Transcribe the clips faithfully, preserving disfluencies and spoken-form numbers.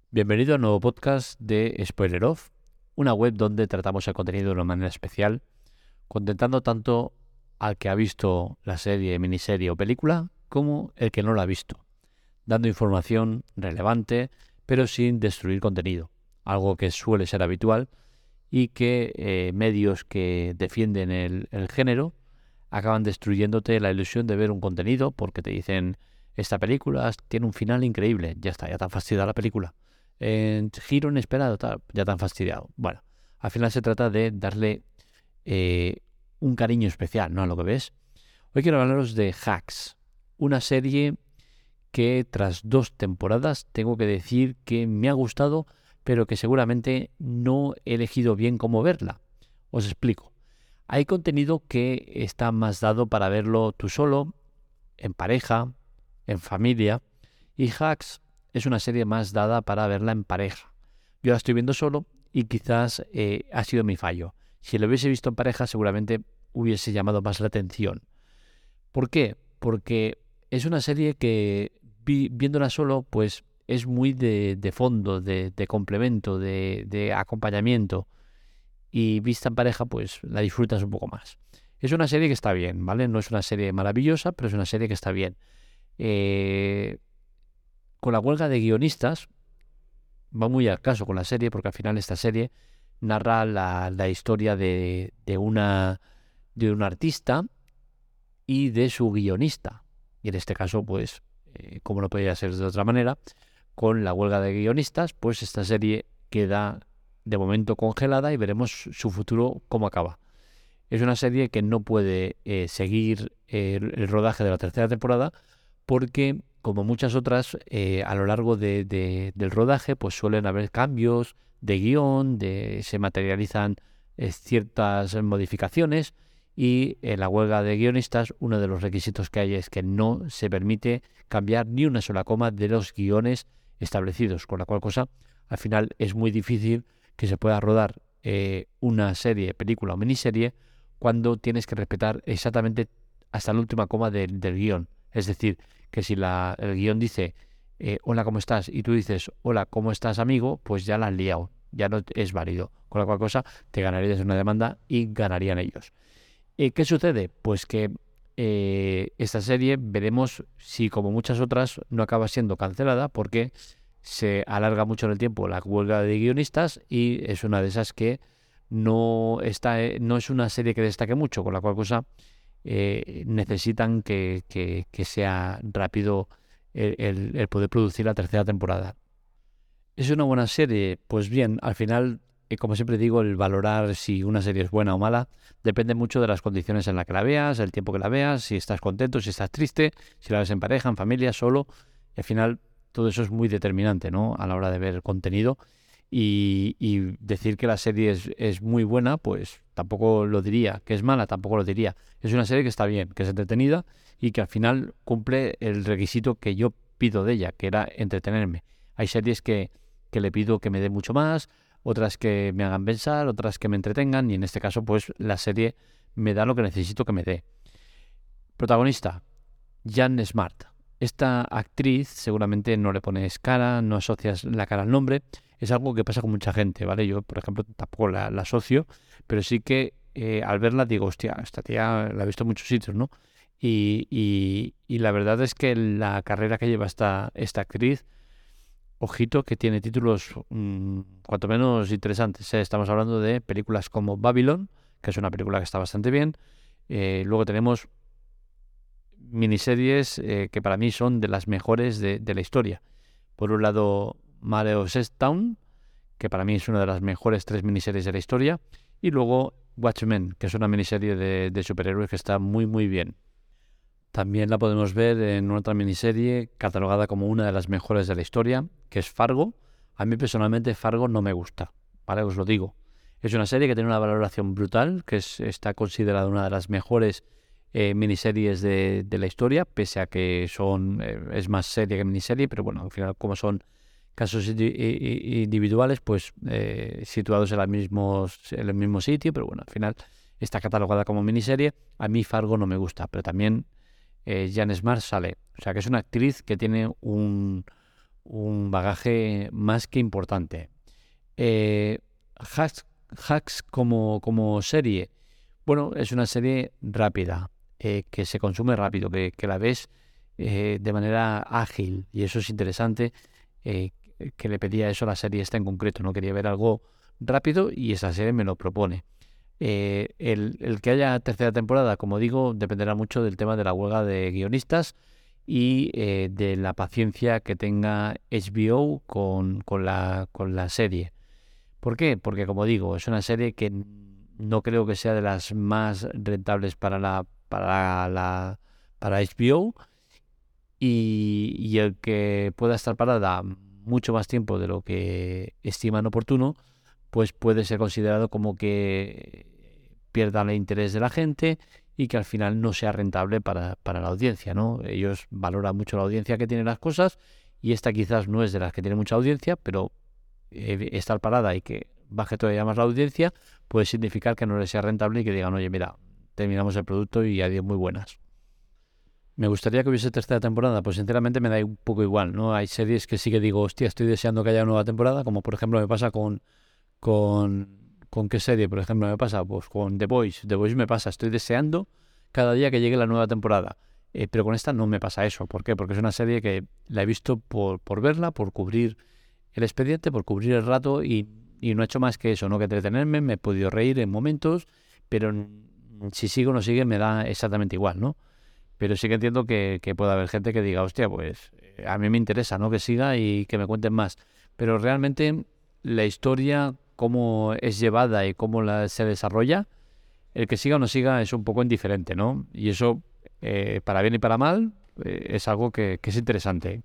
Bienvenido al nuevo podcast de Spoiler Off, una web donde tratamos el contenido de una manera especial, contentando tanto al que ha visto la serie, miniserie o película como el que no la ha visto, dando información relevante pero sin destruir contenido, algo que suele ser habitual y que eh, medios que defienden el, el género acaban destruyéndote la ilusión de ver un contenido porque te dicen esta película tiene un final increíble, ya está, ya te han fastidiado la película. En giro inesperado, tal, ya te han fastidiado. Bueno, al final se trata de darle eh, un cariño especial, ¿no? A lo que ves. Hoy quiero hablaros de Hacks, una serie que tras dos temporadas tengo que decir que me ha gustado, pero que seguramente no he elegido bien cómo verla. Os explico. Hay contenido que está más dado para verlo tú solo, en pareja, en familia, y Hacks es una serie más dada para verla en pareja. Yo la estoy viendo solo y quizás eh, ha sido mi fallo. Si lo hubiese visto en pareja seguramente hubiese llamado más la atención. ¿Por qué? Porque es una serie que vi, viéndola solo pues es muy de, de fondo, de, de complemento, de, de acompañamiento, y vista en pareja pues la disfrutas un poco más. Es una serie que está bien, ¿vale? No es una serie maravillosa, pero es una serie que está bien. Eh, con la huelga de guionistas va muy al caso con la serie, porque al final esta serie narra la, la historia de, de, una, de un artista y de su guionista. Y en este caso, pues, eh, como no podía ser de otra manera, con la huelga de guionistas, pues esta serie queda de momento congelada y veremos su futuro cómo acaba. Es una serie que no puede eh, seguir eh, el rodaje de la tercera temporada porque, como muchas otras, eh, a lo largo de, de, del rodaje pues suelen haber cambios de guión, de, se materializan eh, ciertas modificaciones, y en la huelga de guionistas uno de los requisitos que hay es que no se permite cambiar ni una sola coma de los guiones establecidos, con la cual cosa al final es muy difícil que se pueda rodar eh, una serie, película o miniserie cuando tienes que respetar exactamente hasta la última coma del, del guión. Es decir, que si la, el guión dice eh, hola, ¿cómo estás? Y tú dices hola, ¿cómo estás, amigo? Pues ya la has liado, ya no es válido. Con la cual cosa te ganarías una demanda y ganarían ellos. Eh, ¿Qué sucede? Pues que eh, esta serie veremos si, como muchas otras, no acaba siendo cancelada porque se alarga mucho en el tiempo la huelga de guionistas y es una de esas que no está, eh, no es una serie que destaque mucho, con la cual cosa eh, necesitan que, que, que sea rápido el, el, el poder producir la tercera temporada. ¿Es una buena serie? Pues bien, al final, eh, como siempre digo, el valorar si una serie es buena o mala depende mucho de las condiciones en las que la veas, el tiempo que la veas, si estás contento, si estás triste, si la ves en pareja, en familia, solo. Y al final, todo eso es muy determinante, ¿no? A la hora de ver contenido. Y, y decir que la serie es, es muy buena, pues tampoco lo diría. Que es mala, tampoco lo diría. Es una serie que está bien, que es entretenida y que al final cumple el requisito que yo pido de ella, que era entretenerme. Hay series que que le pido que me dé mucho más, otras que me hagan pensar, otras que me entretengan, y en este caso pues la serie me da lo que necesito que me dé. Protagonista, Jan Smart. Esta actriz seguramente no le pones cara, no asocias la cara al nombre, es algo que pasa con mucha gente, ¿vale? Yo, por ejemplo, tampoco la, la asocio, pero sí que eh, al verla digo, hostia, esta tía la he visto en muchos sitios, ¿no? Y, y, y la verdad es que la carrera que lleva esta, esta actriz, ojito que tiene títulos mmm, cuanto menos interesantes, ¿eh? Estamos hablando de películas como Babylon, que es una película que está bastante bien. Eh, luego tenemos miniseries eh, que para mí son de las mejores de, de la historia. Por un lado, Mario's Town, que para mí es una de las mejores tres miniseries de la historia. Y luego Watchmen, que es una miniserie de, de superhéroes que está muy muy bien. También la podemos ver en otra miniserie catalogada como una de las mejores de la historia, que es Fargo. A mí personalmente Fargo no me gusta, ¿vale? Os lo digo. Es una serie que tiene una valoración brutal, que es, está considerada una de las mejores eh, miniseries de, de la historia, pese a que son eh, es más serie que miniserie, pero bueno, al final como son casos individuales, pues eh, situados en, la mismos, en el mismo sitio, pero bueno, al final está catalogada como miniserie. A mí Fargo no me gusta, pero también eh, Jan Smart sale. O sea, que es una actriz que tiene un, un bagaje más que importante. Eh, Hacks, Hacks como, como serie, bueno, es una serie rápida, eh, que se consume rápido, que, que la ves eh, de manera ágil, y eso es interesante, eh, que le pedía eso a la serie esta en concreto, no quería ver algo rápido y esa serie me lo propone. Eh, el, el que haya tercera temporada, como digo, dependerá mucho del tema de la huelga de guionistas y eh, de la paciencia que tenga H B O con, con, la, con la serie. ¿Por qué? Porque, como digo, es una serie que no creo que sea de las más rentables para la para la para H B O, y, y el que pueda estar parada mucho más tiempo de lo que estiman oportuno, pues puede ser considerado como que pierda el interés de la gente y que al final no sea rentable para, para la audiencia, ¿no? Ellos valoran mucho la audiencia que tienen las cosas, y esta quizás no es de las que tiene mucha audiencia, pero eh, estar parada y que baje todavía más la audiencia puede significar que no les sea rentable y que digan, oye, mira, terminamos el producto y adiós, muy buenas. ¿Me gustaría que hubiese tercera temporada? Pues sinceramente me da un poco igual, ¿no? Hay series que sí que digo, hostia, estoy deseando que haya una nueva temporada, como por ejemplo me pasa con... con ¿Con qué serie, por ejemplo, me pasa? Pues con The Boys. The Boys me pasa, estoy deseando cada día que llegue la nueva temporada. Eh, pero con esta no me pasa eso. ¿Por qué? Porque es una serie que la he visto por, por verla, por cubrir el expediente, por cubrir el rato, y, y no he hecho más que eso, no que entretenerme, me he podido reír en momentos, pero si sigue o no sigue me da exactamente igual, ¿no? Pero sí que entiendo que, que pueda haber gente que diga, hostia, pues eh, a mí me interesa, ¿no? Que siga y que me cuenten más. Pero realmente la historia, cómo es llevada y cómo la, se desarrolla, el que siga o no siga es un poco indiferente, ¿no? Y eso, eh, para bien y para mal, eh, es algo que, que es interesante.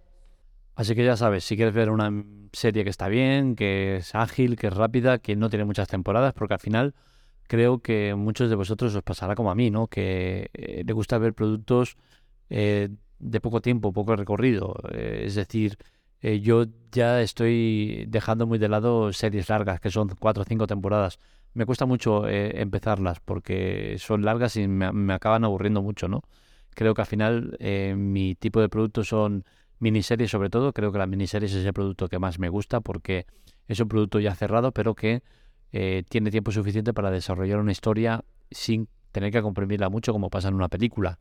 Así que ya sabes, si quieres ver una serie que está bien, que es ágil, que es rápida, que no tiene muchas temporadas, porque al final creo que muchos de vosotros os pasará como a mí, ¿no? Que eh, le gusta ver productos eh, de poco tiempo, poco recorrido. Eh, es decir, eh, yo ya estoy dejando muy de lado series largas, que son cuatro o cinco temporadas. Me cuesta mucho eh, empezarlas porque son largas y me, me acaban aburriendo mucho, ¿no? Creo que al final eh, mi tipo de productos son miniseries, sobre todo. Creo que las miniseries es el producto que más me gusta porque es un producto ya cerrado, pero que eh, tiene tiempo suficiente para desarrollar una historia sin tener que comprimirla mucho como pasa en una película.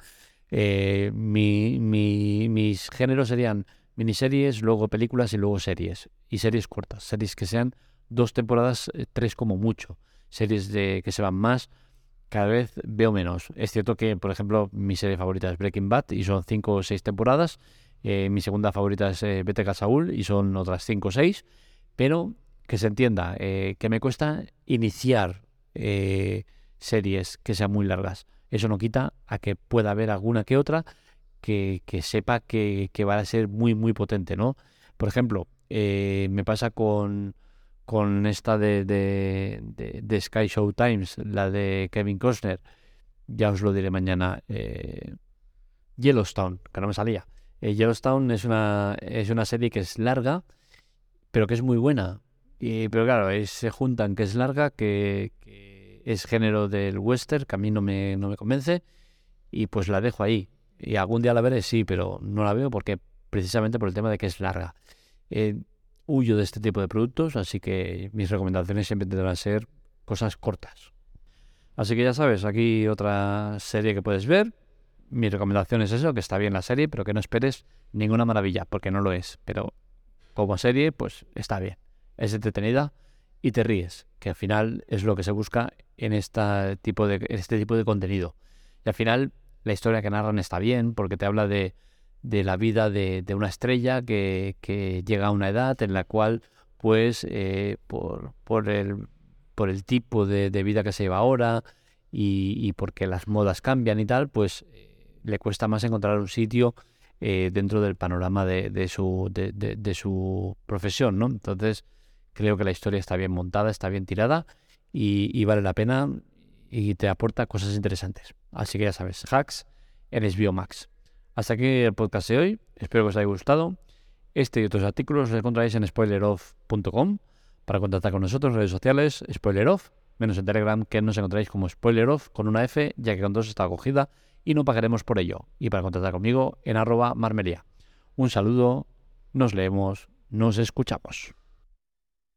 Eh, mi, mi, mis géneros serían miniseries, luego películas y luego series. Y series cortas, series que sean dos temporadas, eh, tres como mucho. Series de que se van más, cada vez veo menos. Es cierto que, por ejemplo, mi serie favorita es Breaking Bad y son cinco o seis temporadas. Eh, mi segunda favorita es eh, Better Call Saul y son otras cinco o seis. Pero que se entienda, eh, que me cuesta iniciar eh, series que sean muy largas. Eso no quita a que pueda haber alguna que otra que, que sepa que, que va a ser muy, muy potente, ¿no? Por ejemplo, eh, me pasa con, con esta de, de, de, de Sky Show Times, la de Kevin Costner. Ya os lo diré mañana. Eh, Yellowstone, que no me salía. Eh, Yellowstone es una, es una serie que es larga, pero que es muy buena. Y, pero claro, es, se juntan que es larga, que, que es género del western, que a mí no me, no me convence, y pues la dejo ahí. Y algún día la veré, sí, pero no la veo porque precisamente por el tema de que es larga. Eh, huyo de este tipo de productos, así que mis recomendaciones siempre tendrán que ser cosas cortas. Así que ya sabes, aquí otra serie que puedes ver. Mi recomendación es eso, que está bien la serie, pero que no esperes ninguna maravilla, porque no lo es. Pero como serie, pues está bien. Es entretenida y te ríes, que al final es lo que se busca en este tipo de, en este tipo de contenido. Y al final la historia que narran está bien, porque te habla de, de la vida de, de una estrella que, que llega a una edad en la cual, pues, eh, por, por, el, por el tipo de, de vida que se lleva ahora y, y porque las modas cambian y tal, pues eh, le cuesta más encontrar un sitio eh, dentro del panorama de, de, su, de, de, de su profesión, ¿no? Entonces, creo que la historia está bien montada, está bien tirada y, y vale la pena y te aporta cosas interesantes. Así que ya sabes, Hacks en H B O Max. Hasta aquí el podcast de hoy. Espero que os haya gustado. Este y otros artículos los encontraréis en spoiler off punto com. Para contactar con nosotros en redes sociales, SpoilerOff, menos en Telegram, que nos encontráis como SpoilerOff con una F, ya que con dos está acogida y no pagaremos por ello. Y para contactar conmigo en arroba marmería. Un saludo. nos leemos, nos escuchamos.